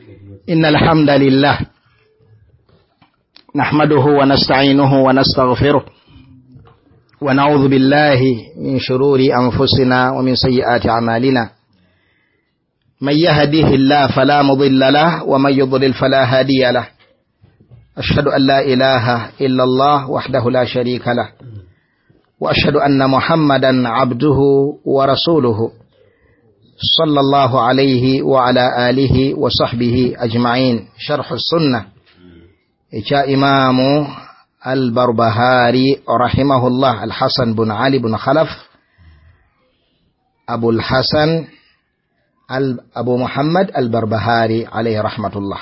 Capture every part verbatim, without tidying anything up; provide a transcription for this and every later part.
إن الحمد لله نحمده ونستعينه ونستغفره ونعوذ بالله من شرور أنفسنا ومن سيئات أعمالنا من يهده الله فلا مضل له ومن يضلل فلا هادي له أشهد أن لا إله إلا الله وحده لا شريك له وأشهد أن محمدا عبده ورسوله صلى الله عليه وعلى آله وصحبه أجمعين. شرح السنة إجا إمام البربهاري رحمه الله الحسن بن علي بن خلف أبو الحسن أبو محمد البربهاري عليه رحمة الله.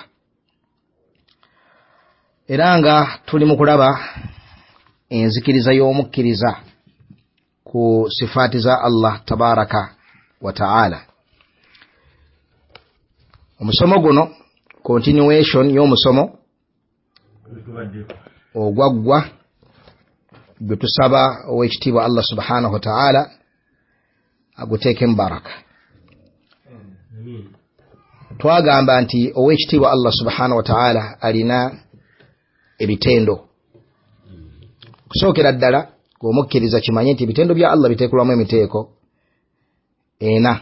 Iranga tuli mukulaba enzikiriza y'omukkiriza ku sifati za Allah tabaraka wa ta'ala. Omusomo guno continuation y'omusomo ogwaggwa gwe tusaba ow'ekitiibwa Allah subhanahu wa ta'ala aguteeke mubaraka. Twagamba nti ow'ekitiibwa Allah subhanahu wa ta'ala alina ebitendo. Kusookera ddala ng'omukkiriza kimanye nti ebitendo bya Allah biteekulwamu emiteeko ena.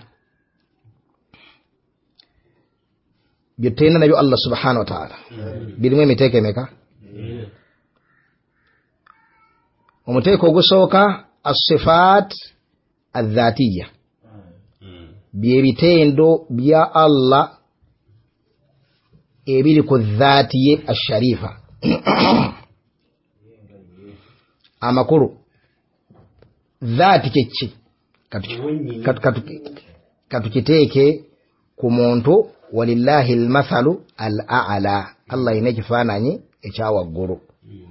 Byotenda nabyo Allah subhanahu wa ta'ala birimu emiteeko emeka? Omuteeko ogusooka as-sifaat adh-dhaatiyya, byebitendo bya Allah ebiri ku dhaati ye asharifa. Amakuru dhaati kyeki katukiteeke ku muntu walillahi almathalu al'ala. Allah ine kifaananyi ekyawaggulu.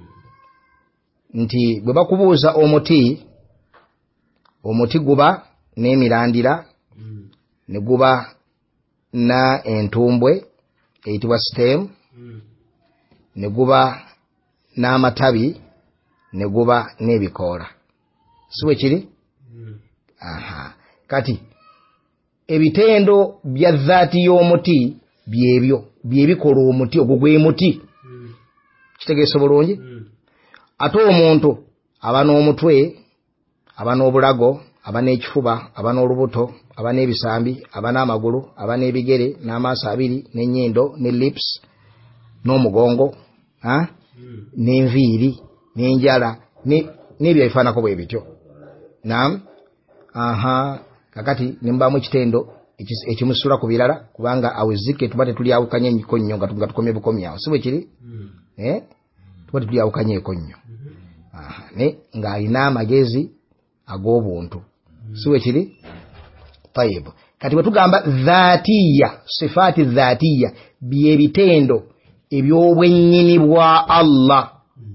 Nti bwe bakubuuza omuti, omuti guba n'emirandira ne guba na entumbwe eyitibwa stem, ne guba n'amatabi ne guba n'ebikoola. Siwe kiri? Aha. Kati ebitendo bya dhaati y'omuti byebyo byebikola omuti ogwo gwe muti. Kitegeeza bulungi? Ate omuntu aba n'omutwe, aba n'obulago, aba n'ekifuba, aba n'olubuto, aba n'ebisambi, aba n'amagulu, aba n'ebigere, n'amaaso abiri, n'ennyindo, ne lips, n'omugongo, ha? N'enviiri, n'enjala, n'ebyo ebifaanako bwe bityo. Naam. Aha. Kakati nimbamu ekitendo ekimusula ku birala kubanga awezike tubate tuli awukanye enkonnyo nga tukomye bukomyawo. Si bwe kiri? Eh? Tubate tuli awukanye ekonnyo. Aha. Ne ng'alina amagezi ag'obuntu. Si bwe kiri? Tayib. Kati bwe tugamba dhaatiya, sifaati dhaatiya, byebitendo eby'obwennyini bwa Allah.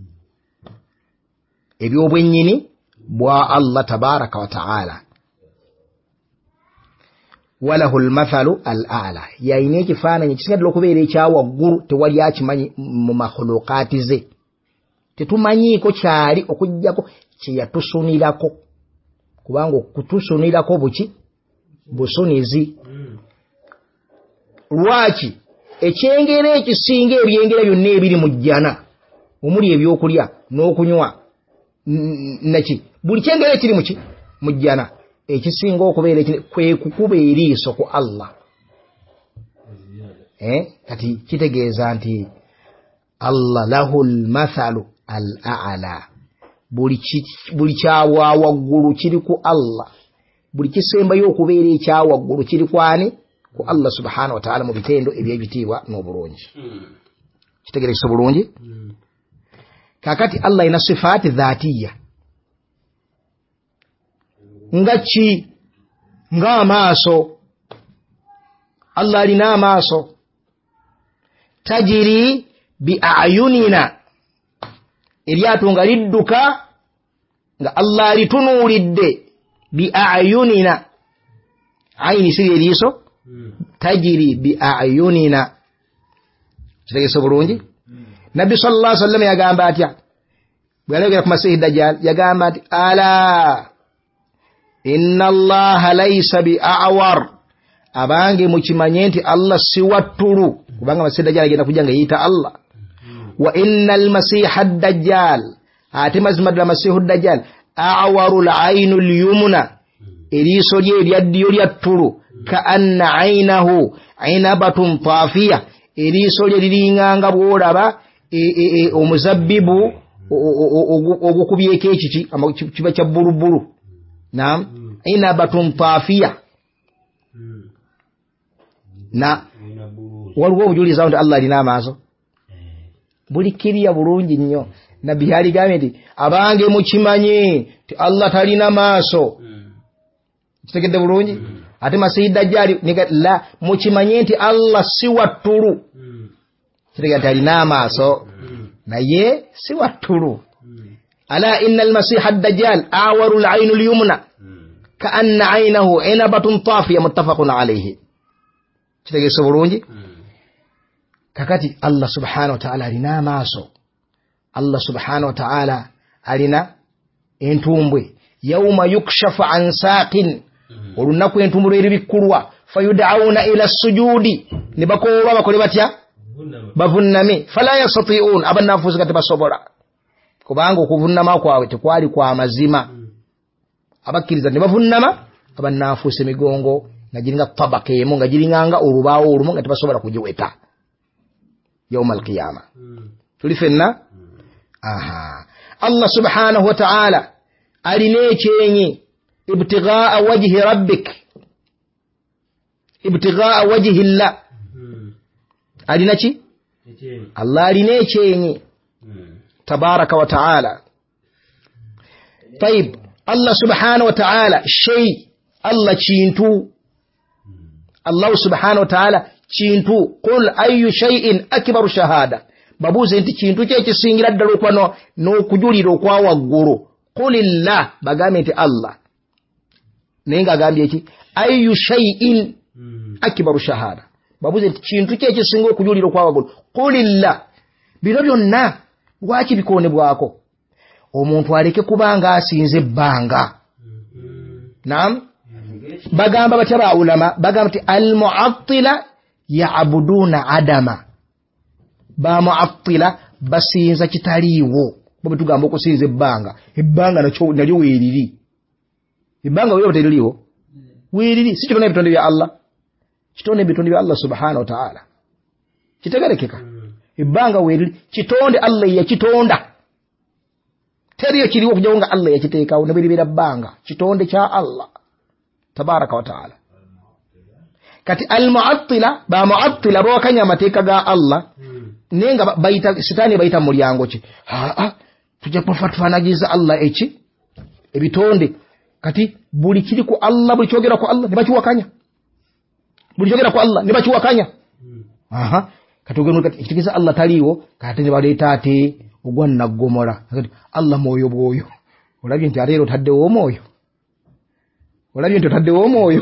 Eby'obwennyini bwa Allah tabaraka wa ta'ala. Walahu almathalu al'ala. Yaine ekifaananyi kisigadde okubeera ekyawaggulu tewali akimanyi mu makhuluqaati ze. Tetumanyiiko kyali okujjako kye yatusunirako. Kubanga okutusunirako buki? Busunizi. Lwaki? Ekyengera ekisinga ebyengera byonna ebiri mu jjana omuli ebyokulya n'okunywa naki buli kyengera ekiri muki mu jjana ekisinga okubeera kwe kukuba eriiso ku Allah. Eh? Kati kitegeeza nti Allah lahul mathalu al-a'la. Buli kyawawaggulu kiri ku Allah. Buli kisembayo okubeera ekyawaggulu kiri kwani? Ku Allah subhanahu wa ta'ala mu bitendo ebyebitiibwa n'obulungi. Kitegeeza bulungi? Kakati Allah ina sifaati dhaatiya. Nga ki? Nga amaaso. Allah alina amaaso. Tajiri bi ayunina. Eryato nga lidduka nga Allah alitunuulidde bi ayunina. Ayini si eriiso? Tajiri bi ayunina. Kitegeeza bulungi? Nabbi sallallahu alaihi wasallam yagamba atya? Bwe yalogera ku Masihi Dajjal yagamba ati ala inna Allaha laysa bi a'war. Abange mukimanye nti Allah si wattulu. kubanga Masiih Dajjal agenda kujja nga yita Allah. Wa innal Masiiha ad-Dajjal ate mazima ddala Masiihu ad-Dajjal a'waru al-'aynu al-yumna eriiso lye eryaddyo lya ttulu ka anna 'aynahu 'inabatun taafiya eriiso lye liringanga bw'olaba omuzabbibu ogukubyeko ekiki kiba kya bbulubbulu. Naam, 'inabatun taafiya. Na waliwo obujuliza nti Allah alina amaaso bulikiriya bulungi nnyo. Nabbi yaligambye nti abange mukimanye ti Allah talina maaso. Kitegedde bulungi. Ate Masiih Dajjal la mukimanye nti Allah si wattulu. Kitegedde nti alina amaaso naye si wattulu. Ala inna al-Masiiha ad-Dajjal awaru al-'aynu al-yumna ka anna 'aynahu 'inabatun taafiya muttafaqun alayhi. Kitegese bulungi. Kakati Allah subhanahu wa ta'ala alina amaaso. Allah subhanahu wa ta'ala alina entumbwe. Yawma yukshafu an saaqin olunaku entumbwe eribikkulwa fayud'auna ila sujudi ne bakoba bakole batya bavunname fala yastati'un abanafuzi kati basobola kubanga okuvunnama kwawe tekwali kwa mazima. Abakkiriza ne bavunnama abanafuzi emigongo nga giringa tabaka emu nga giringanga olubaawo olumu nga tebasobola kugiweta yawma al-qiyama. Tuli fenna. Aha, Allah subhanahu wa ta'ala alina ekyenyi ibtighaa wajhi rabbik, ibtighaa wajhi Allah. Alina ki? Allah alina ekyenyi tabaraka wa ta'ala. Tayib, Allah subhanahu wa ta'ala shay, Allah kintu. Allah subhanahu wa ta'ala kintu. Qul ayyu shay'in akbaru shahada. Babuze nti kintu kye kisingira ddala okwano n'okujulira okwa waggulu. Qulillah, bagambe nti Allah. Naye ng'agambye eki ayyu shay'in akbaru shahada. Babuze nti kintu kye kisinga okujulira okwa waggulu. Qulillah. Bino byonna lwaki bikoonebwako? Omuntu aleke kubanga asinze ebbanga. Naam. Bagamba batya ba ulama, bagamba nti al-mu'attila ya'buduna adama. Ba mu'attila basinza kitaliiwo. Bwe tugamba okusinza ebbanga, ebbanga nakyo nalyo weeriri. Ebbanga weero teriliiwo. Weeriri si kitone bitonde bya Allah. Kitone bitonde bya Allah subhanahu wa ta'ala. Kitegerekeka. Ebbanga weeriri kitonde Allah ya kitonda. Teriyo kiriwo kujawo nga Allah yakiteekawo ne bw'eribeera bbanga. Kitonde kya Allah tabaraka wa ta'ala. Kati al-mu'attila ba mu'attila bawakanya amateeka ga Allah nenga bayita sitani bayita mulyango ki ha ah tujja kufatwanagiza Allah eki ebitonde kati buli kiri ku Allah buli kyogera ku Allah ne bakiwakanya buli kyogera ku Allah ne bakiwakanya. Aha kati ogeno kati kitegeza Allah taliwo kati ne baleeta ate ogwanna gomora kati Allah moyo bwoyo olabye nti alero taddewo moyo olabye nti taddewo moyo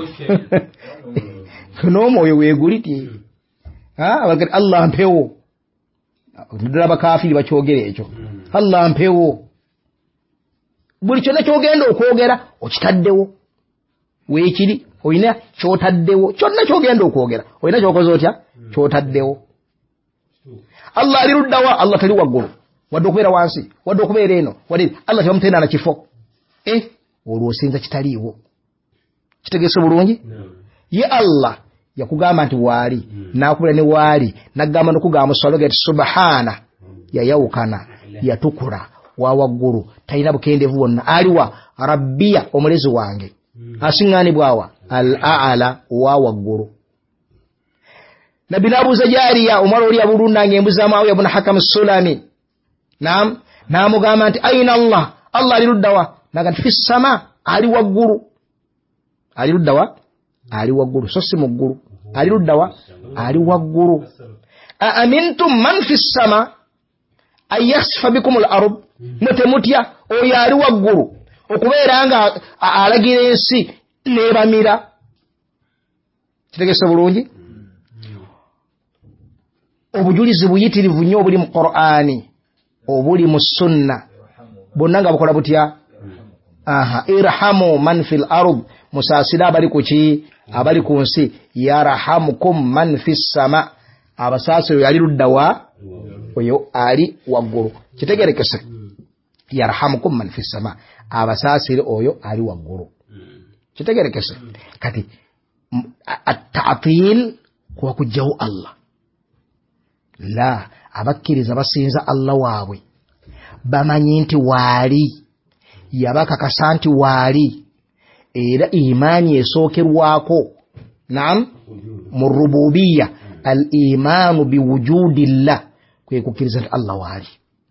no moyo weguliti ha abagati Allah mpewo ndira bakafiri bakyogere ekyo Allah mpewo buli kyonna kyogenda okwogera okitaddewo weekiri oyina kyotaddewo kyonna kyogenda okwogera oyina kyokoze otya kyotaddewo. Allah ali luddawa Allah tali waggulu wadde okubeera wansi wadde okubeera eno wadde Allah tebamutenda na kifo eh olwo osinza kitaliiwo. Kitegeese bulungi. Ye Allah yakugamba nti waali nakubira ne waali nagamba nokugamba swaloga ati subhana yayawukana yatukula wa waggulu talina bukendeevu wonna aliwa rabbiya omulezi wange asiŋŋaanibwawa al-a'la wa waggulu. Nabbi n'abuuza Jaariya omwala oli abulundange embuza Muawiya ibn Hakam as-Sulami. Naam, n'amugamba nti ayina Allah, Allah ali luddawa? Naga nti fis sama, ali waggulu. Ali luddawa? Ali waggulu, so si mu ggulu. Ali luddawa? Ali waggulu. A amintum man fis sama ay yasfa bikum al-ard, mutemutya oyo ali waggulu okubeera nga alagira ensi nebamira. Kitegese bulungi. Obujulizi buyitirivu nnyo obuli mu Qur'ani obuli mu sunna bonna nga bukola butya. Aha, irhamu man fil ard, musaasira abali ku ki abali ku nsi, yarhamukum man fis sama, abasaasiro yali ludda wa oyo ali waggulu kitegerekese yarhamukum man fis sama abasaasiro oyo ali waggulu kitegerekese kati at-ta'til kwa kujjawo Allah la abakkiriza basinza Allah waabwe bamanyi nti waali yabakakasa nti waali era imaani esookerwako naam mu rububiyya al-imaanu biwujudillah kwe kukkiriza nti Allah waali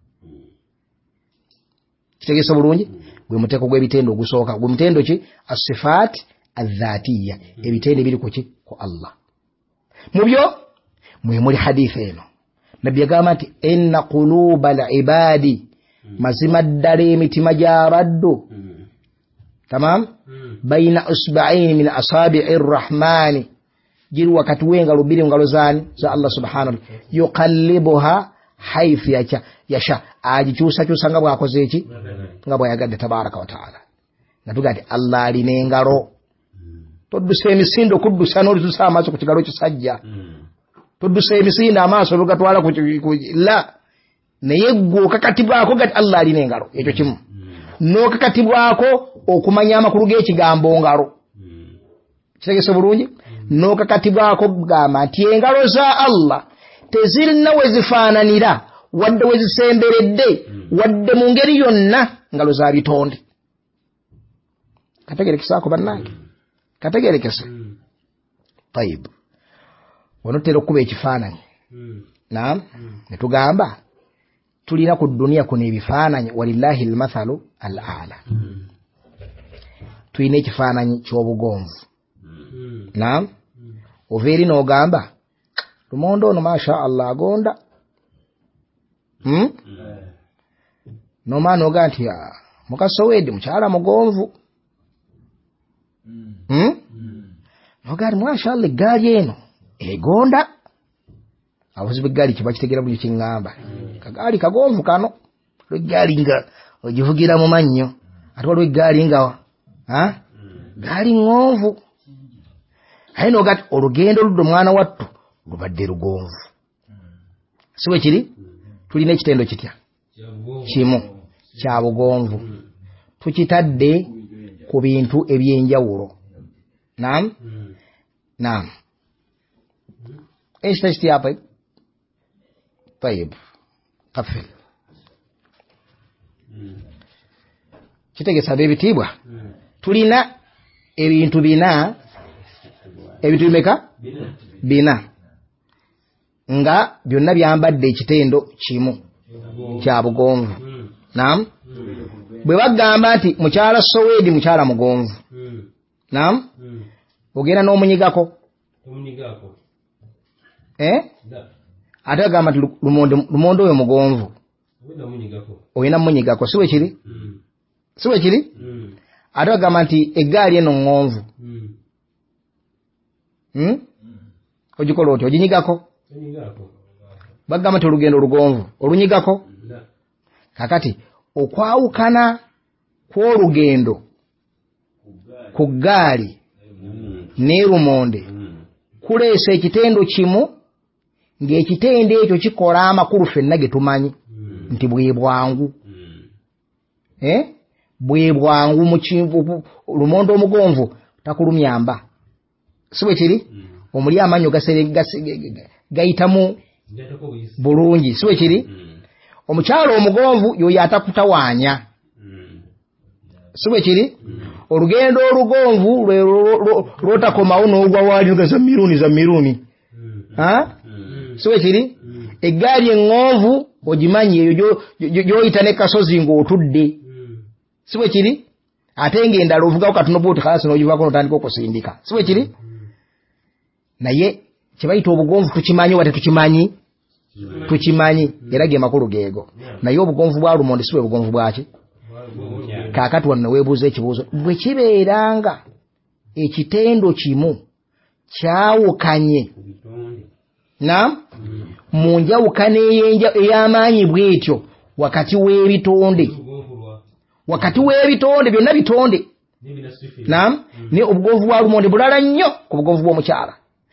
kitegese bulungi gwe muteeko gw'ebitendo ogusooka gwe mutendo ki as-sifaat adh-dhaatiyya ebitendo biri ku ki ku Allah mu byo mwe muli hadithi eno nabbi yagamba nti inna quluba al-ibaadi mazima ddala emitima gy'abaddu tamam baina usba'ain min asabi'i rrahmani giri wakati w'engalo bbiri ngalo zaani za Allah subhanahu yuqallibuha haythu yacha yasha agikyusa kyusa nga bw'akoze eki nga bw'ayagadde tabaraka wa ta'ala natuga nti Allah alina engalo toddusa emisindo kuddusa n'olitusa amaaso ku kigalo kisajja toddusa emisindo amaaso lugatwala ku la naye gwe okakatibwako gati Allah alina engalo ekyo kimu n'okakatibwako okumanya amakulu g'ekigambo ngalo kitegese bulungi n'okakatibwako kugamba nti engalo za Allah tezirina we zifaananira wadde we zisemberedde wadde mu ngeri yonna ngalo za bitonde kategerekesaako bannange kategerekese tayib wanottera okuba ekifaananyi naam ne tugamba tulina ku dunia kuno ebifaananyi walillahi almathalu al-aala tulina ekifaananyi ky'obugonvu naam ova eri n'ogamba lumonde ono masha Allah agonda hmm? nomaana oga nti mukasowedi mukyala mugonvu hmm? noga nti masha Allah eggaali eno egonda abuzibu eggaali kiba kitegeera buli kiŋŋamba kagaali kagonvu kano eggaali nga ogivugira mu mannyo ate waliwo eggaali nga ha gaali ŋŋonvu aye nogati olugendo ludde omwana wattu lubadde lugonvu si bwe kiri tulina ekitendo kitya kimu kya bugonvu tukitadde ku bintu ebyenjawulo naam naam ايش تشتي يا طيب طيب قفل kitegesa bebitibwa tulina ebintu bina ebintu bimeka bina nga byonna byambadde ekitendo kimu kya bugonvu naam bwe bagamba nti mukyala sowedi mukyala mugonvu naam ogenda n'omunyigako omunyigako eh ate agamba nti lumonde lumonde oyo mugonvu oyina munyigako siwe kiri siwe kiri ate agamba nti eggaali eno ŋŋonvu hmm? ogikola oti oginyigako bagamba nti olugendo lugonvu olunyigako kakati okwawukana kw'olugendo ku ggaali n'erumonde kuleesa ekitendo kimu ng'ekitendo ekyo kikola amakulu ffenna ge tumanyi nti bwe bwangu eh bwe bwangu mu kinvu lumonde omugonvu takulumyamba si bwe kiri omuli amanyo gayitamu bulungi si bwe kiri omukyalo omugonvu yoyo atakutawaanya si bwe kiri olugendo olugonvu lwotakomawo n'ogwa waali nga za miruni za miruni ha si bwe kiri eggaali eŋŋonvu ogimanyi eyo gy'oyita ne kasozi ng'otudde si bwe kiri ate ng'endala ovugako katono bwoti kalasi n'ogivaako n'otandika okusindika si bwe kiri naye kye bayita obugonvu tukimanyi oba tetukimanyi tukimanyi era ge makulu geego naye obugonvu bwa lumonde si bwe bugonvu bwaki kaakati wano weebuuza ekibuuzo bwe kibeeranga ekitendo kimu kyawukanye na mu njawukana ey'amaanyi bw'etyo wakati w'ebitonde wakati w'ebitonde byonna bitonde naam ne obugonvu bwa lumonde bulala nnyo ku bugonvu bw'omukyala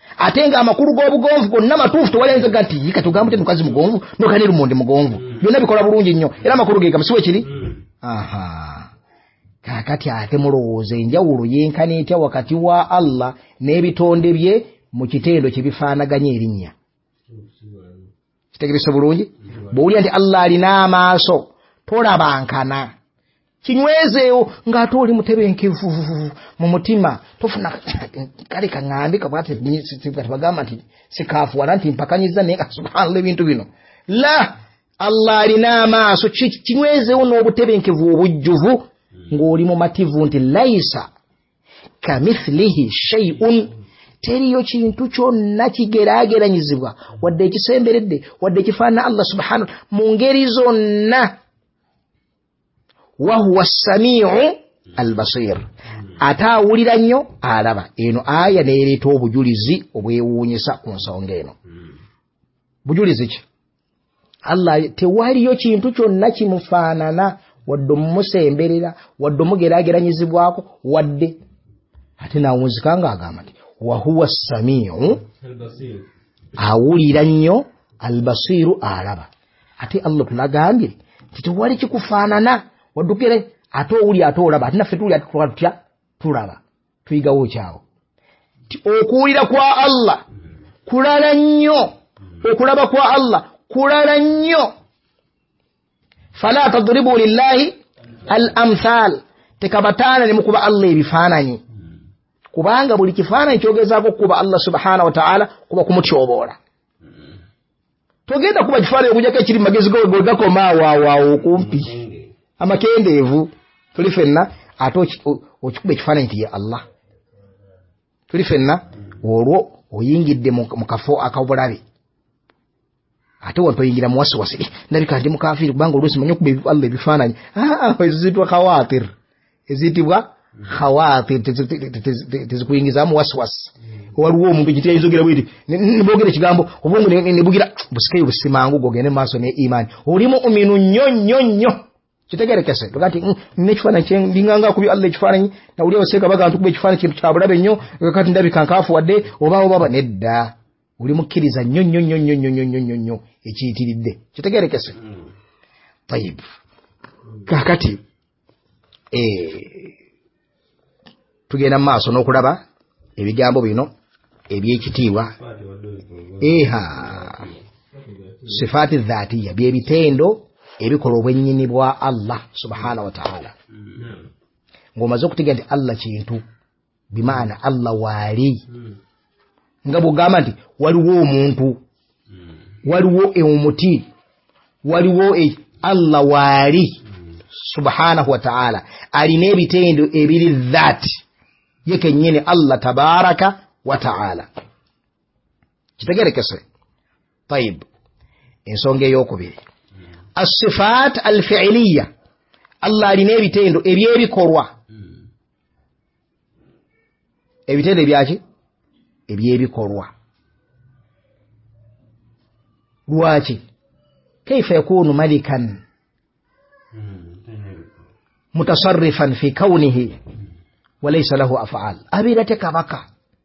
atenga amakuru g'obugonvu gonna matuufu tewali gati yika tugambo mukazi mugonvu nokane lumonde mugonvu byonna bikola bulungi nnyo era amakuru ge kamsiwe kiri aha kakati ate mulowooza enjawulo yenkana etya wakati wa Allah n'ebitonde bye mu kitendo kye bifaanaganya erinnya kitegereso bulungi bw'owulira nti Allah alina amaaso tolabankana kinywezeewo ng'ate oli mutebenkevu mu mutima tofuna kale kaŋŋambe kabwate bagamba nti sikaafuwala nti mpakanyiza naye subhanallah ebintu bino la Allah alina amaaso kinywezeewo n'obutebenkevu obujjuvu ng'oli mu mativu nti laisa kamithlihi shay'un teriyo kintu kyonna kigeraageranyizibwa wadde ekisemberedde wadde ekifaanana Allah subhanahu mu ngeri zonna wa huwa as-sami'u al-basir atawulira nnyo alaba eno aya neereeta obujulizi obwewuunyisa ku nsonga eno bujulizi ki Allah tewaliyo kintu kyonna kimufaanana wadde mumusemberera wadde mugeraageranyizibwako wadde ate nawunzika ng'agamba nti wa huwa as-sami'u awulira nnyo al-basiru alaba ate Allah tulagambye nti tewali kikufaanana waddukire ate owuli ate olaba ate naffe tuli atutya tulaba tuyigawo kyawo okuwulira kwa Allah kulala nnyo okulaba kwa Allah kulala nnyo fala tadribu lillahi al-amthal tekabataana ne mukuba Allah ebifaananyi kubanga buli kifaananyi kyogezaako kuba Allah subhanahu wa ta'ala kuba kumutyobola togenda kuba kifaananyi okujjako ekiri magezi go gakoma waawaawo okumpi amakendeevu tuli fenna ate okikuba ekifaananyi nti ye Allah tuli fenna olwo oyingidde mu kafo akabulabe ate watoyingira mu wasiwasi ndabika ndi mukafiiri kubanga oluusi manyi okuba Allah ebifaananyi eziyitibwa khawatir eziyitibwa khawatir tezikuyingizaamu wasiwasi waliwo omuntu ekiti yayinzogera bwiti nibogera ekigambo obwongo nebugira busikeyo busimangu gogende maaso ne imaani oli mu'minu nnyo nnyo nnyo kitegerekese tugati nekifaananyi kyendinganga kubi Allah ekifaananyi nawulira baseeka baga ntukuba ekifaananyi kintu kya bulabe nnyo kati ndabika nkaafu wadde oba oba nedda oli mukkiriza nnyo nnyo nnyo nnyo nnyo nnyo nnyo nnyo ekiyitiridde kitegerekese tayib kakati tugenda mu maaso n'okulaba ebigambo bino ebyekitiibwa eha sifaati dhaatiya byebitendo ebikola obwennyini bwa Allah subhanahu wa ta'ala ng'omaze okutegeera nti Allah kintu bimaana Allah waali nga bw'ogamba nti waliwo omuntu waliwo omuti waliwo Allah waali subhanahu wa ta'ala alina ebitendo ebiri dhaati ye kennyini Allah tabaraka wa ta'ala kitegerekese tayib ensonga ey'okubiri as-sifaat al-fi'liya Allah alina ebitendo ebyebikolwa ebitendo ebyaki ebyebikolwa lwaki kaifa yakunu malikan mutasarrifan fi kaunihi walaysa lahu af'al abira te kabaka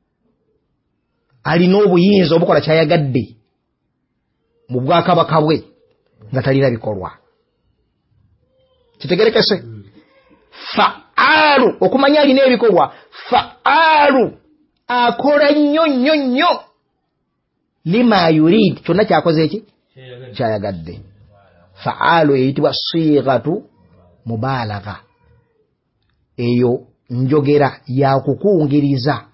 alina obuyinza obukola kyayagadde mu bwakabaka bwe nga talina bikolwa kitegerekese fa'alu okumanya alina ebikolwa fa'alu akola nnyo nnyo nnyo lima yurid kyonna kyakoze eki kyayagadde fa'alu eyitibwa sighatu mubalagha eyo njogera yakukungiriza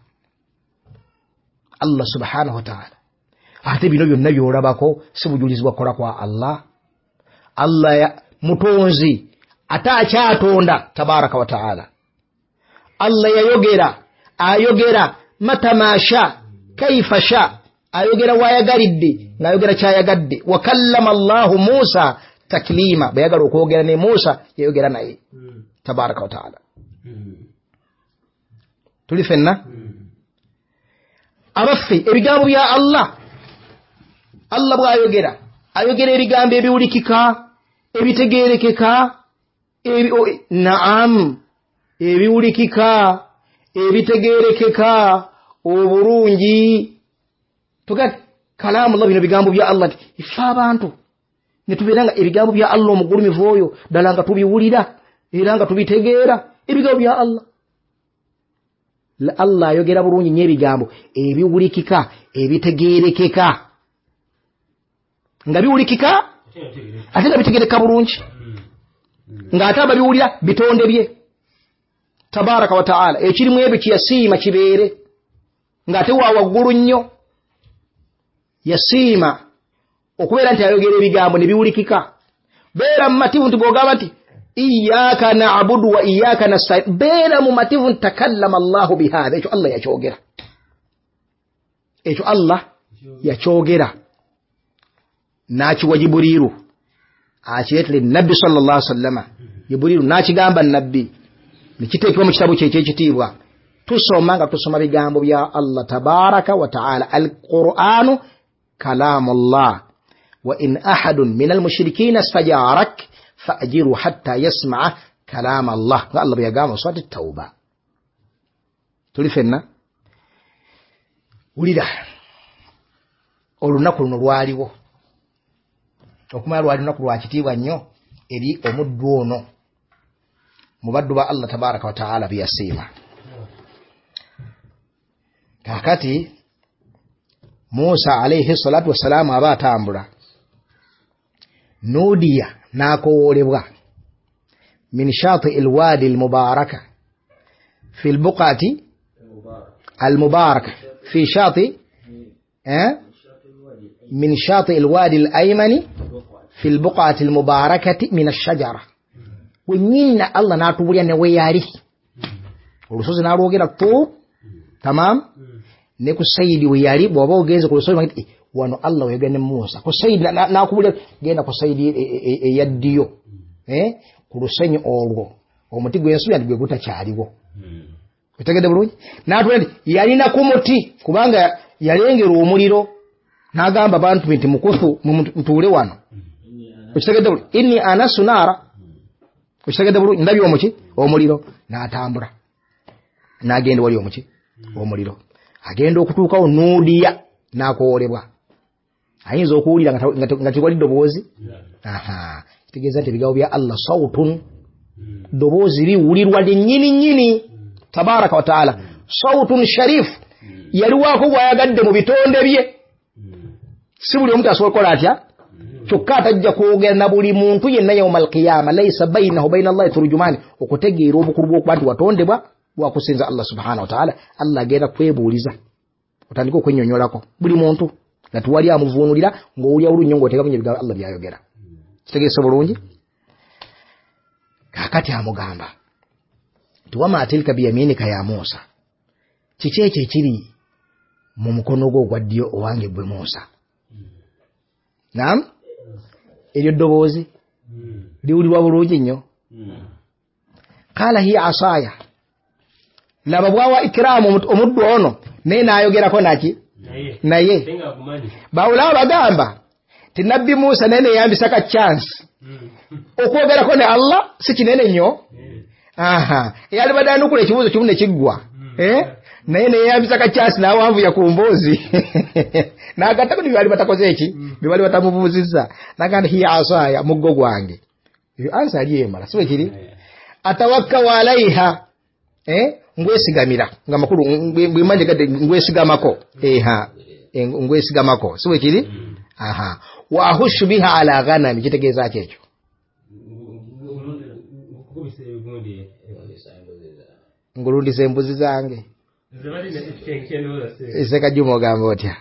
Allah subhanahu wa ta'ala ate bino byonna byolabako si bujulizi bwakola kwa Allah Allah ya mutonzi ate akyatonda tabaraka wa ta'ala Allah yayogera ayogera matamasha kaifa sha ayogera wayagalidde ngayogera kyayagadde wa kallama Allahu Musa taklima bayagala okwogera ne Musa yayogera naye tabaraka wa ta'ala tuli fenna abaffe ebigambo bya Allah Allah bw'ayogera ayogera ebigambo ebiwulikika ebitegeerekeka ebi naam ebiwulikika ebitegeerekeka obulungi tuga kalamu Allah bino bigambo bya Allah ifa abantu ne tubiranga ebigambo bya Allah omugulumivu oyo dalanga tubiwulira era nga tubitegeera ebigambo bya Allah la Allah ayogera bulungi nnyo ebigambo ebiwulikika ebitegeerekeka nga biwulikika ate nga bitegeereka bulungi nga ate ababiwulira bitonde bye tabaraka wa taala ekirimu ebyo kiyasiima kibeere nga ate wa waggulu nnyo yasiima okubeera nti ayogera ebigambo ne biwulikika beera mu mativu nti bw'ogamba nti iyyaka na'budu wa iyyaka nasta'in beera mu mativu takallama Allahu bihadha ekyo Allah yakyogera ekyo Allah yakyogera nakiwa Jibriilu akireetere nabbi sallallahu alaihi wasallama Jibriilu nakigamba nabbi nikiteekebwa mu kitabu kye ekyekitiibwa tusoma nga tusoma bigambo bya Allah tabaraka wa ta'ala al-Qur'anu kalamullah wa in ahadun min al-mushrikeen istajarak fa'jiru hatta yasma'a kalam Allah nga Allah byagamba swati tauba tulifenna ulira olunaku luno lwaliwo okumala lwali lunaku lwakitiibwa nnyo eri omuddu ono mubaddu ba Allah tabaraka wa ta'ala biyasiima kakati Musa alayhi salatu wassalamu aba atambula nudiya nakoolebwa min shati alwadi almubaraka fi albuqati almubaraka fi shati eh min shati alwadi alaymani fi albuqati almubarakati min ashajara wenyina Allah natubulya ne weyali olusozi nalwogera tu tamam ne ku sayidi weyali bwaba ogenze ku lusozi magiti wano Allah wegane Musa ku sayidi nakubulya genda ku sayidi eyaddiyo eh ku lusenyi olwo omuti gwensubi andi gweguta kyaliwo utegede bulungi natubulya yali na ku muti kubanga yalengera omuliro nagamba bantu nti mukufu mutule wano utegede bulungi inni anasu nara utegede bulungi ndabi omuki omuliro natambula nagenda wali omuki omuliro agenda okutuuka onudiya nakoolebwa ayinza okuwulira nga tiwali ddoboozi aha kitegeeza nti ebigambo bya Allah sawtun ddoboozi liwulirwa linnyini nnyini tabaraka wa taala sawtun sharif yaliwaako bw'ayagadde mu bitonde bye si buli omuntu asobola okukola atya kyokka atajja kwogera na buli muntu yenna yawma alqiyama laysa bainahu baina Allahi turjumaani okutegeera obukulu bw'okuba nti watondebwa wakusinza Allah subhanahu wa ta'ala Allah agenda kwebuuliza otandika okwennyonnyolako buli muntu nga tuwali amuvuunulira ng'owulya olunyo ng'oteekamu ebigambo Allah byayogera kitegeese bulungi kaakati amugamba tuwama atilka biyaminika ya Musa kiki ekyo ekiri mu mukono gwo ogwa ddyo owange gwe Musa naam eryo ddoboozi liwulirwa bulungi nnyo kala hiya asaya laba bwawa ikramu omuddu ono naye nayogerako naki naye bawula bagamba ti nabbi Musa naye neyambisa ka chance okwogerako ne Allah si kinene nnyo aha eyali badanukula ekibuuzo kimu ne kiggwa eh naye neyambisa ka chance nawanvuya ku mboozi nagatako byali batakoze eki byali batamubuuzizza naganda hiya asaya muggo gwange iyo ansa ali emala siwe kiri atawakka alaiha eh ngwesigamira nga makulu ngwimanje kade ngwesigamako eha ngwesigamako siwe kiri aha wa ahushu biha ala ghanami kitegeeza kyekyo ngulundise embuzi zange iseka jumo gambo otya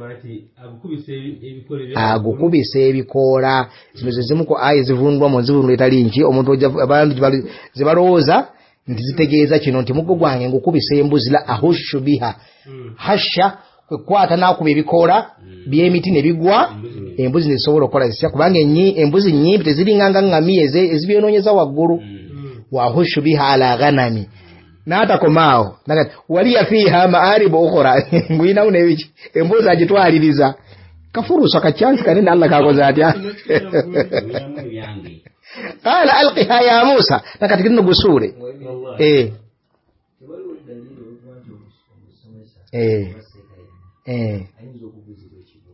agukubise ebikoola zino zimuko ayi zivundwa mu zivundu etali nki omuntu abantu zibalowooza nti zitegeeza kino nti mugo gwange ngukubise embuzi la ahushu biha hasha kwekwata nakuba ebikoola by'emiti ne bigwa embuzi nezisobola okukola zisya kubanga embuzi nnyimpi teziringanga ngamiye ezibyonoonyeza waggulu wahushu biha ala ghanami n'atakomaawo nagati waliya fiha maaribu ukhra ngwinawo nebiki embuzi agitwaliriza kafurusa kachansi kanene Allah kakoze atya qala alqiha ya Musa nakati kino gusure eh eh eh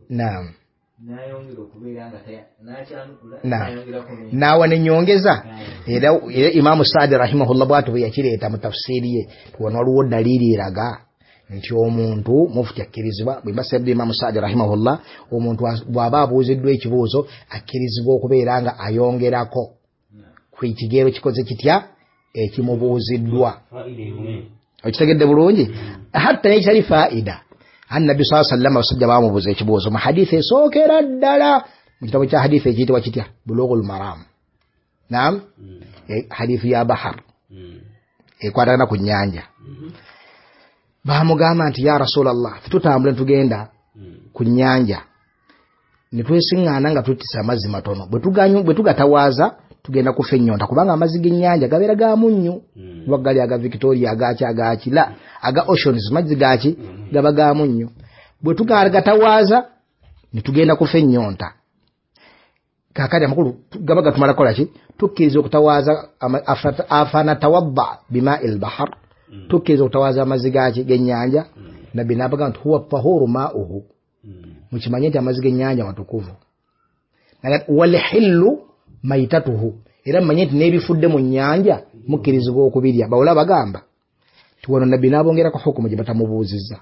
naam nayongera okubeera nga nakyanukula nawa nenyongeza era Imam Saadi rahimahullah bwatu bwe yakireeta mu tafsiri ye tuwona waliwo dalili eraga nti omuntu mufti akkirizibwa bwe basabye Imam Saadi rahimahullah omuntu bw'aba abuuziddwa ekibuuzo akkirizibwa okubeera nga ayongerako ku ekigero kikoze kitya ekimubuuziddwa okitegedde bulungi hatta nekyali faida annabi sallallahu alaihi wasallam abasajja bamubuuza ekibuuzo mu hadithi esookera ddala mu kitabo kya hadithi ekiyitibwa kitya Bulughul Maram naam hadithi ya bahar ekwatagana ku nnyanja bamugamba nti ya Rasulallah tutambule tugenda ku nnyanja ne twesiŋŋaana nga tutisa amazzi matono bwe tugatawaaza tugenda kufa ennyonta kubanga amazzi g'ennyanja gabeera ga munnyu wagali aga Victoria agaki agaki la aga oceans mazzi gaki gaba ga munnyu bwe tugatawaaza ne tugenda kufa ennyonta kakati amakulu gaba gatumala kola ki tukkiriza okutawaaza afana tawadda bima'il bahar tukkiriza okutawaaza amazzi gaki g'ennyanja nabbi n'abaga nti huwa tahuru ma'uhu mukimanye nti amazzi g'ennyanja matukuvu wal hillu maitatuhu era mmanye nti n'ebifudde mu nnyanja mukkirizibwa okubirya bawula bagamba tuwono nabbi n'abongerako hukumu gye batamubuuzizza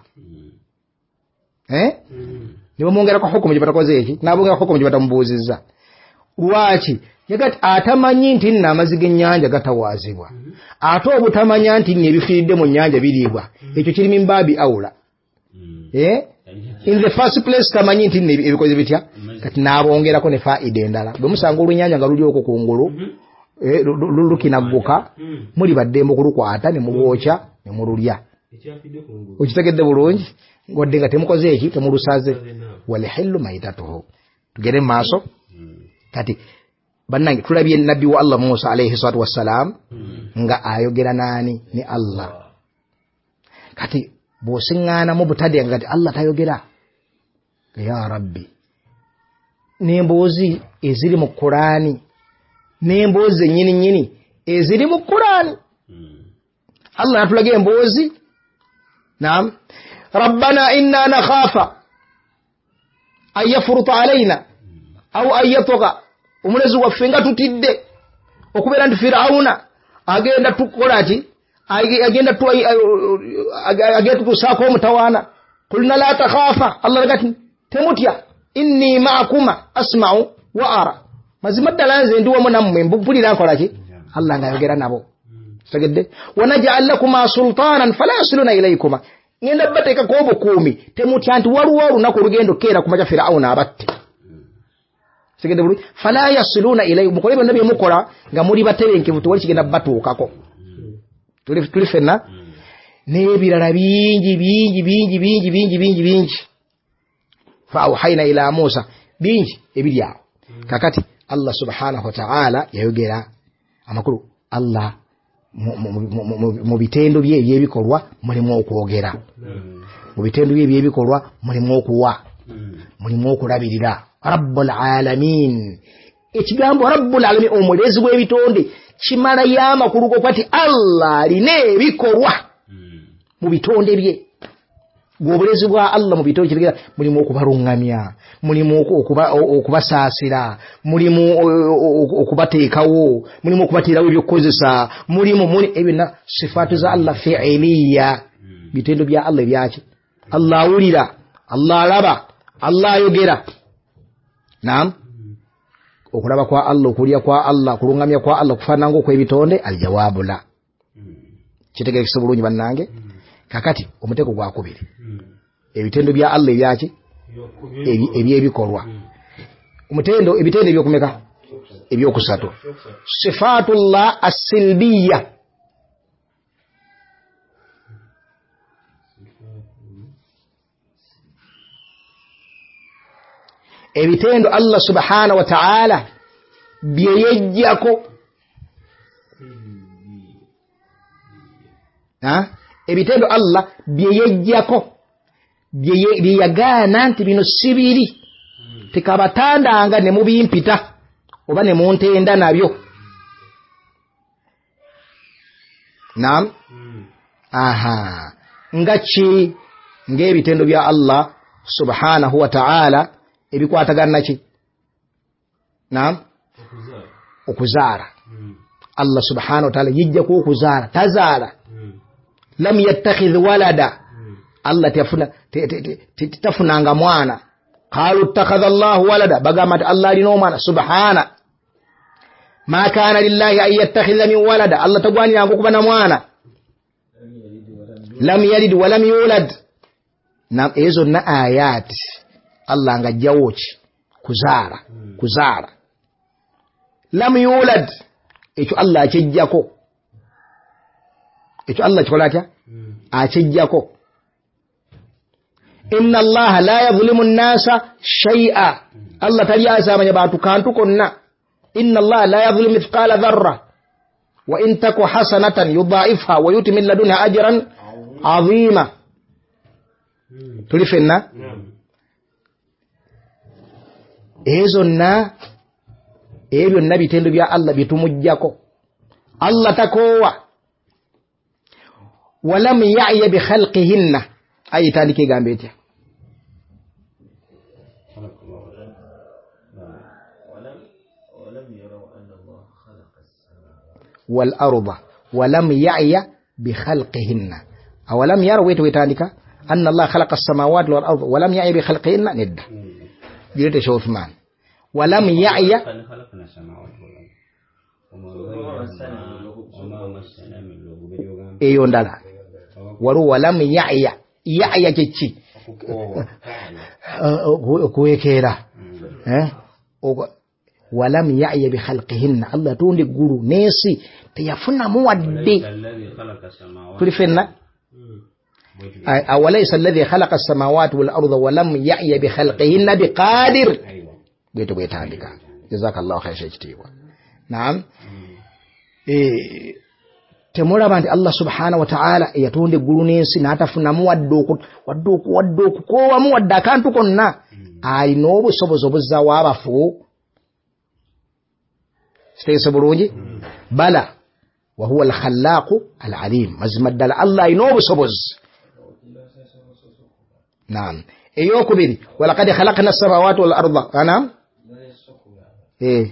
eh ne bamwongerako hukumu gye batakoze eki n'abongerako hukumu gye batamubuuzizza lwaki yagati atamanyi nti nno amazzi g'ennyanja gatawaazibwa ate obutamanya nti nno ebifiiridde mu nnyanja biriibwa ekyo kiri min baabi awula eh in the first place tamanyi nti nno ebikoze bitya kati n'abongerako ne faida endala bwe musanga olunyanja nga luli okwo kungulu lukinagguka muli baddembe okulukwata ne mulwokya ne mululya okitegedde bulungi ngodde nga temukoze eki temulusaze walihillu maitatuhu tugere mu maaso kati bannange tulabye nabbi wa Allah Musa alayhi salatu wassalam nga ayogera nani ne Allah kati bw'osiŋŋaana mu butadde nga kati Allah tayogera ya rabbi n'emboozi eziri mu Qur'ani n'emboozi ennyini nnyini eziri mu Qur'ani Allah natulaga emboozi naam rabbana inna nakhafa an yafruta alayna aw an yatgha omulezi waffe nga tutidde okubeera nti Firawuna agenda tukola ki agenda tu agenda tutusaako omutawaana kulna la takhafa Allah nagati temutya inni ma'akuma asma'u wa ara mazima ddala nze ndi wamu nammwe mpulira nkola ki Allah ngayogera nabo tegedde wanaj'al lakuma sultanan fala yasiluna ilaykuma ngenda bateekako obukuumi temutya nti waliwo olunaku olugendo keera kumaca Firawuna abatte tegedde buli fala yasiluna ilaykum mukole byonna bye mukola nga muli batebenkevu tewali kigenda batuukako tuli tuli fenna n'ebirala bingi bingi bingi bingi bingi bingi bingi fa awhayna ila Musa bingi ebiri awo kakati Allah subhanahu wa ta'ala yayogera amakulu Allah mu bitendo bye ebyebikolwa mulimu okwogera mu bitendo bye ebyebikolwa mulimu okuwa mulimu okulabirira rabbul alamin ekigambo rabbul alamin omulezi w'ebitonde kimala y'amakulu go kwati Allah alina ebikolwa mu bitonde bye gw'obulezi bwa Allah mu bitonde kirigera mulimu okubalungamya mulimu okubasaasira mulimu okubateekawo mulimu okubateerawo ebyokukozesa mulimu muli ebina sifaatu za Allah fi'iliya bitendo bya Allah byaki Allah awulira Allah alaba Allah ayogera naam okulaba kwa Allah okulya kwa Allah kulungamya kwa Allah kufaanana ng'okwebitonde aljawabu la kitegeekese bulungi bannange kakati omutego gwakubiri ebitendo bya Allah ebyaki ebyebikolwa omutendo ebitendo ebyokumeka ebyokusatu sifatullah as-silbiyya ebitendo Allah subhanahu wa ta'ala byeyejjako ha ebitendo Allah byeyejjako byeyagaana nti bino sibiri tekabatandanga ne mubimpita oba ne muntenda nabyo naam aha ngachi ng'ebitendo bya Allah subhanahu wa ta'ala ebikwatagana ki naam okuzaala Allah subhanahu wa ta'ala yijja ku okuzaala tazaala lam yattakhidh walada Allah tafuna tafunanga mwana qalu ittakhadha Allah walada bagama Allah alina mwana subhana ma kana lillahi ay yattakhidha min walada Allah tagwani yango kubana mwana lam yalid wa lam yulad na ezo na ayat Allah ngajjawoki kuzaala kuzaala lam yulad ekyo Allah akijjako ekyo Allah kikola atya akijjako inna Allah la yadhlimu an-nasa shay'a Allah tali azamanya bantu kantu konna inna Allah la yadhlimu mithqala dharra wa in taku hasanatan yudha'ifha wa yuti min ladunha ajran 'azima tulifenna ezo na ebyo nabi tendo bya Allah bitumujjako Allah takowa walam ya'ya bi khalqihinna ay tandike gambete wal arda walam ya'ya bi khalqihinna awalam yara wayto waytandika anna Allah khalaqa as-samawati wal arda walam ya'ya bi khalqihinna nidda jirete Sheikh Uthman walam ya'ya خلقنا السماوات والأرض وما مسنا من لغوب eyo ndala waru walam ya'ya ya'ya kichi kuwekera eh walam ya'ya bi khalqihinna Allah tundi guru nesi tayafuna muwaddi tulifenna awalaysa alladhi khalaqa as-samawati wal arda walam ya'ya bi khalqihinna biqadir beto betandika jazakallahu khair shaykhtiwa naam eh temura bandi Allah subhanahu wa ta'ala yatonde guru nesi natafuna muwaddoku waddoku waddoku ko wa muwadda kantu konna ali nobu sobozo buzawa abafu staysa burunji bala wa huwa al-khallaq al-alim mazmaddal Allah inobu soboz naam eyokubiri wala qad khalaqna as-samawati wal arda ana eh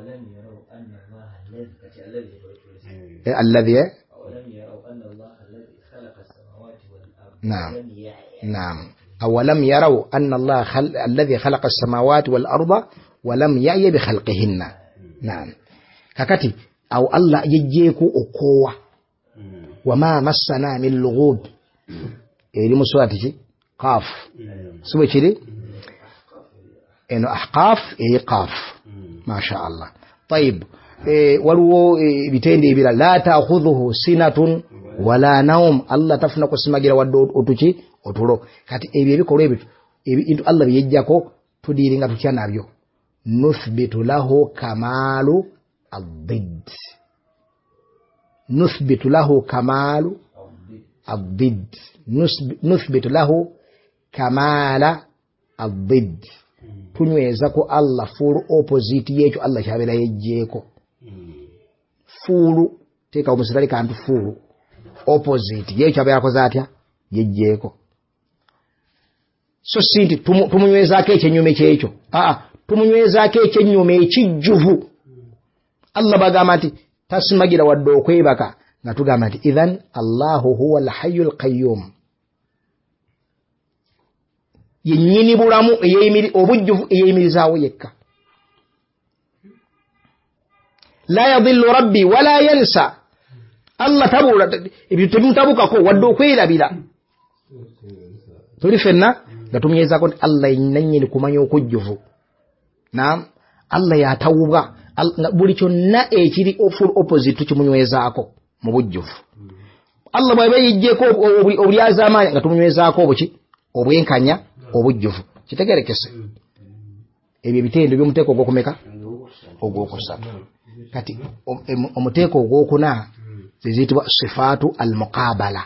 الذي أولم يروا أن الله الذي خلق السماوات والأرض نعم نعم أولم يروا أن الله خل... الذي خلق السماوات والأرض ولم يعي بخلقهن نعم ككتي أو الله يجيكو أقوى وما مسنا من لغوب إيه مسواتي قاف سوى كده إنه أحقاف إيه قاف ما شاء الله طيب waluwo bitende ibira la ta'khudhuhu sinatun wala nawm Allah tafuna kusimagira waddo otuki otulo kati ebyo bikolwa ebyo ebintu Allah byejjako tudiringa tutya nabyo nuthbitu lahu kamalu ad-didd nuthbitu lahu kamalu ad-didd nuthbitu lahu kamala ad-didd tunyweza ko Allah full opposite yecho Allah chabela yejjeko fulu teka umusitali kantu fulu opposite yecho abera kozatya yejjeko so sinti tumunyweza ke chenyume checho a a tumunyweza ke chenyume kijjuvu Allah bagamati tasmagira waddo kwebaka natugamati idhan Allahu huwa al-hayyul qayyum yenyini bulamu eyemiri obujjuvu eyemirizawo yekka la yadhillu rabbi wala yansa Allah tabula ebyo tabuka ko waddo kwelabira tulifenna gatumyeza ko Allah nanyini kumanya okujjuvu naam Allah yatawuba buli kyonna ekiri full opposite kimunywezako mu bujjuvu Allah bwe bayijjeko obuli azamanya ngatumnywezako obuki obwenkanya obujjuvu kitegerekese ebyo bitendo by'omuteeko ogwokumeka ogwokusatu kati omuteeko ogwokuna zizitibwa sifatu al-muqabala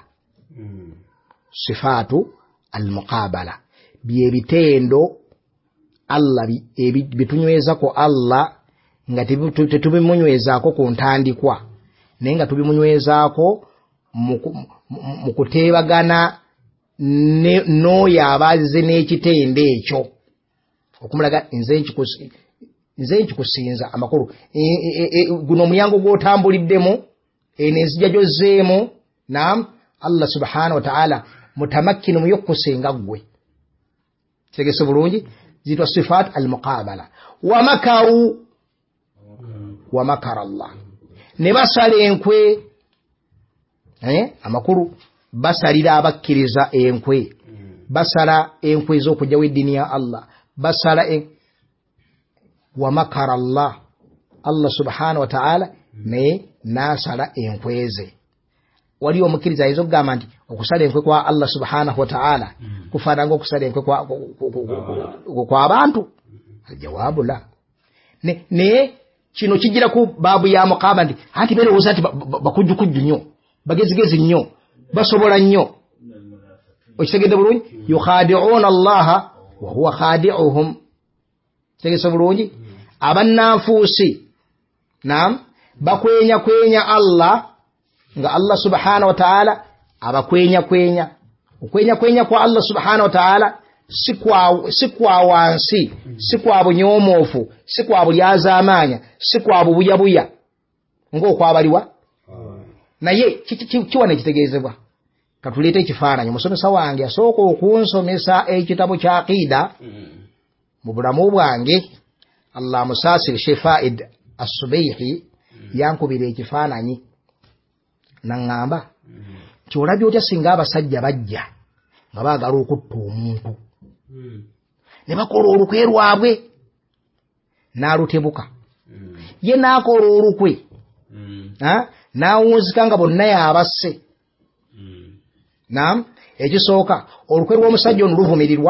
sifatu al-muqabala bye bitendo Allah bitunywezako Allah nga tetubimunywezako ku ntandikwa naye nga tubimunywezako mu kuteebagana n'oyo abazze n'ekitende ekyo okumulaga nze nkikusinza amakulu guno omulyango gw'otambuliddemu eno enzija gy'ozzeemu naam Allah subhanahu wa ta'ala mutamakkinu mu y'okukusinga ggwe kitegese bulungi zitwa sifaat al-muqabala wa makaru wa makara Allah ne basala enkwe eh amakulu basalira abakkiriza enkwe basala enkwe z'okujja w'eddiini ya Allah basala en... wa makara Allah Allah subhanahu wa ta'ala ne nasala enkweze wali omukkiriza ayinza okugamba nti okusala enkwe kwa Allah subhanahu wa ta'ala kufaananga okusala enkwe kwa abantu jawaabu la naye kino kijira ku baabu ya muqaba nti anti beerowooza nti bakujjukujju nnyo bagezigezi nnyo basobola nnyo okitegedde bulungi yukhadi'uuna allaha wa huwa khadi'uhum kitegese bulungi abannanfuusi naam bakwenya kwenya Allah nga Allah subhanahu wa ta'ala abakwenya kwenya okwenya kwenya kwa Allah subhanahu wa ta'ala si kwa si kwa wansi si kwa bunyomoofu si kwa bulyazaamaanya si kwa bubuyabuya ng'okwabaliwa naye kiwa ne kitegeezebwa katuleeta ekifaananyi omusomesa wange asooka okunsomesa ekitabo kya aqiida mu bulamu bwange Allah musaasire Sheikh Faid As-Subaihi yankubira ekifaananyi naŋŋamba kyolabye otya singa abasajja bajja nga baagala okutta omuntu ne bakola olukwe lwabwe n'alutebuka ye n'akola olukwe n'awunzika nga bonna yabasse naam ekisooka olukwe lw'omusajja ono luvumirirwa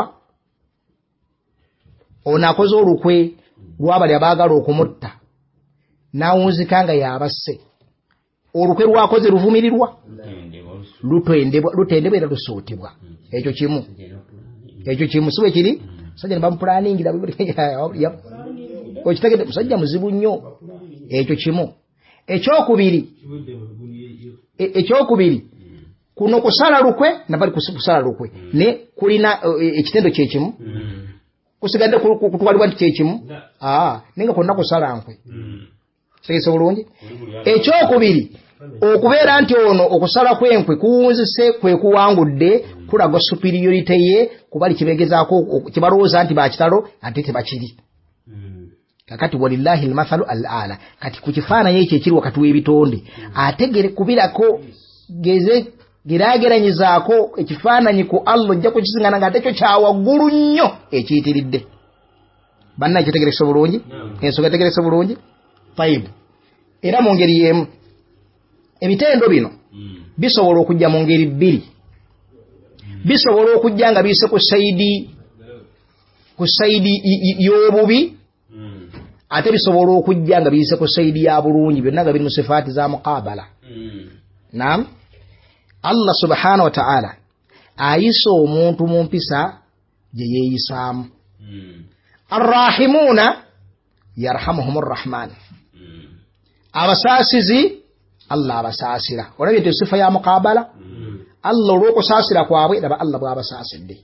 ono akoze olukwe lwabali abaagala okumutta n'awunzika nga yabasse olukwe lwakoze luvumirirwa lutendebwa lutendebwa era lusuutibwa ekyo kimu ekyo kimu siwe kiri musajja ne bamupulaningira okitegedde musajja muzibu nnyo ekyo kimu ekyokubiri ekyokubiri kuno kusala lukwe nabali kusala lukwe ne kulina ekitendo kyekimu kusigadde kutwalibwa nti kyekimu nenga konna kusala nkwe segese bulungi ekyokubiri okubeera nti ono okusala kwenkwe kuwunzise kwe kuwangudde kulaga superiority ye kubali kibegezaako kibalowooza nti bakitalo ate tebakiri kakati walillahi almathalu alala kati kukifaananyi ekyo ekiri wakati w'ebitonde ategere kubirako geze geraageranyizaako ekifaananyi ku Allah ojja kukisiŋŋana ng'ate kyo kyawaggulu nnyo ekiyitiridde banna ekitegerese bulungi ensonga etegerese bulungi tayibu era mu ngeri y'emu ebitendo bino bisobola okujja mu ngeri bbiri bisobola okujja nga biyise ku sayidi ku sayidi y'obubi ate bisobola okujja nga biyise ku sayidi ya bulungi byonna nga biri mu sifaati za muqabala naam Allah subhanahu wa ta'ala ayisa omuntu mu mpisa gye yeeyisaamu arrahimuuna yarhamuhum arrahman abasaasizi Allah abasaasira olabye nti sifa ya muqabala Allah olw'okusaasira kwabwe laba Allah bw'abasaasidde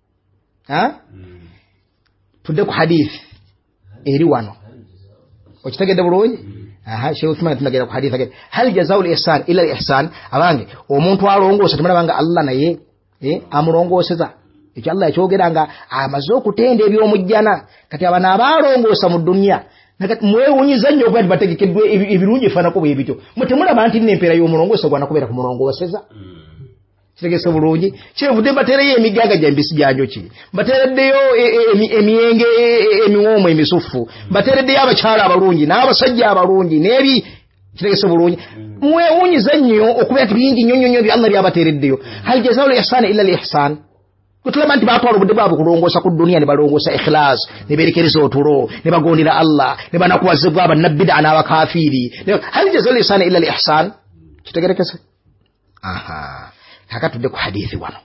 tudde ku hadithi eri wano okitegedde bulungi aha Sheikh Uthman tunagera ku hadithi agenda hal jazaa'ul ihsan illa al ihsan abange omuntu alongoosa tumulaba nga Allah naye eh amulongooseza ekyo Allah yakyogera nga amaze okutenda ebyomujjana kati abana abalongoosa mu dunya nakati mwewunyiza nnyo okuba bategekeddwe ebirungi efaanako bwe bityo mutemulaba nti n'empeera y'omulongoosa gwana kubeera kumulongooseza kitegese bulungi kyevudde mbateereyo emigaga gya mbisi gya njoki mbateereddeyo emyenge emiwoomu emisufu mbateereddeyo abakyala abalungi n'abasajja abalungi n'ebi kitegese bulungi mwewunyiza nnyo okubeera nti bingi nnyo nnyo nnyo bya Allah byabateereddeyo hal jazaa'ul ihsani illa al ihsan kutulaba nti baatwala obudde bwabwe kulongoosa ku duniya ne balongoosa ikhilaas ne beerekereza otulo ne bagondera Allah ne banakuwazibwa abannabbida n'abakafiiri hal jazaa'ul ihsani illa al ihsan kitegerekese aha haka tudde ku hadithi wano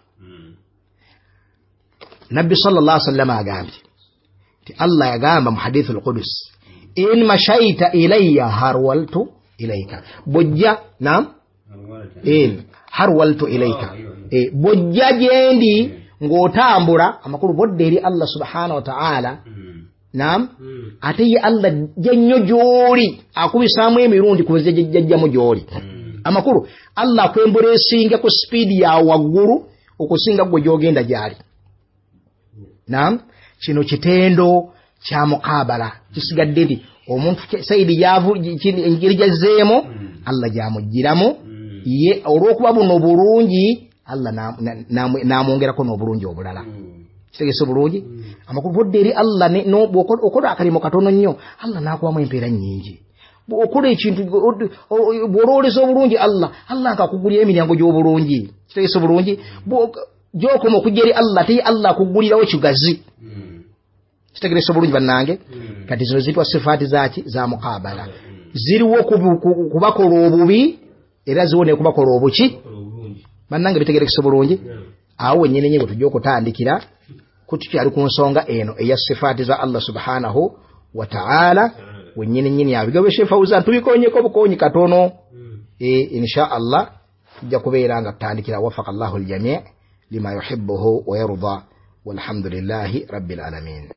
nabbi sallallahu alaihi wasallam agambye ti Allah yagamba mu hadithul qudus in mashaita ilayya harwaltu ilayka bojja nam in harwaltu ilayka e bojja gyendi ng'otambula amakulu bodde eri Allah subhanahu wa ta'ala naam ate ye Allah jennyo gy'oli akubisaamu emirundi kuweze jjajjamu gy'oli amakulu Allah akwembula esinga ku speed ya waggulu okusinga gwe gy'ogenda gy'ali naam kino kitendo kya mukabala kisigadde ndi omuntu sayidi yavu engeri gyazzeemu Allah gyamugiramu ye olw'okuba buno bulungi Allah n'amwongerako n'obulungi obulala kitegese bulungi amakulu bodde eri Allah okola akalimu katono nnyo Allah n'akubamu empeera nnyingi okola ekintu bw'olowoleza obulungi Allah Allah nkakugulira emiryango gy'obulungi kitegese bulungi gy'okoma okujja eri Allah teye Allah akugulirawo kigazi kitegerese bulungi bannange kati zino zitwa sifaati zaki za mukabala ziriwo kubakola obubi era ziwone kubakola obuki bannange bitegerese bulungi awo wennyini nyingi tujja okutandikira kutukyali ku nsonga eno eya sifaati za Allah subhanahu wa ta'ala wennyini nyini abigabeshe Fawzan tubikonyeko bukonyi katono e insha Allah tujja kubeera nga tutandikira wafaka Allahu aljami' lima yuhibbuhu wa yarda walhamdulillahi rabbil alamin.